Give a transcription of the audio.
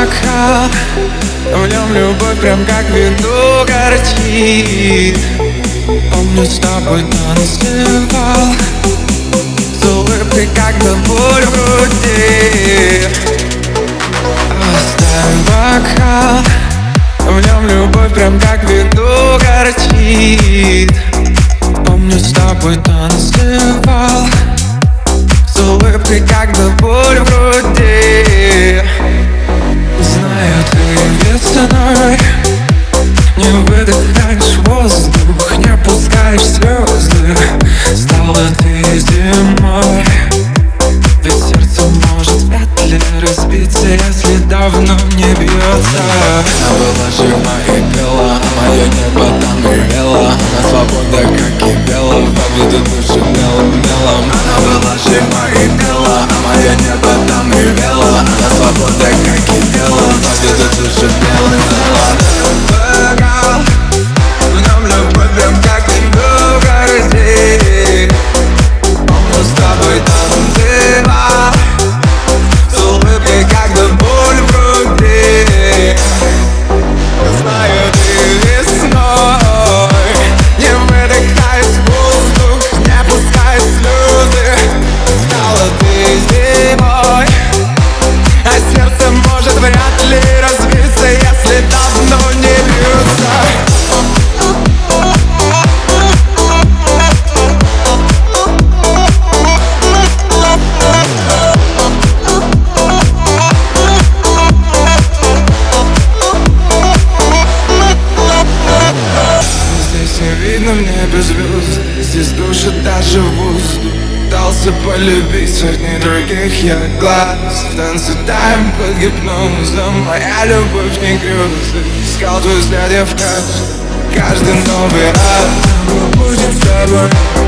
бокал, в нем любовь прям как вино горчит. Помню, с тобой танцевал, с улыбкой, когда боль в груди. Оставим бокал, в нем любовь прям как вино горчит. Помню, с тобой танцевал, с улыбкой, когда боль в груди. Знаю, ты весной не выдыхаешь воздух, не пускаешь слезы. Стала ты зимой, ведь сердце может вряд ли разбиться, если давно не бьется. Она была жива и пела, а мое небо там ревело. Она свобода, как и пела, победу душу белым мелом. Она была жива и пела, а мое небо там ревело. Она свобода, как и пела, победу душу белым мелом. Бокал, в нем любовь прям как вино горчит. Помню, с тобой танцевал, с улыбкой, когда боль в груди. Знаю, ты весной не выдыхаешь воздух, не пускаешь слезы. Стала ты зимой, а сердце может вряд ли разбиться, если давно не бьется. Здесь не видно в небе звезд, здесь душит даже воздух. Пытался полюбить сотни других я глаз. В танце таем под гипнозом, моя любовь не грезы. Искал твой взгляд я в каждый новый раз. Мы будем с тобой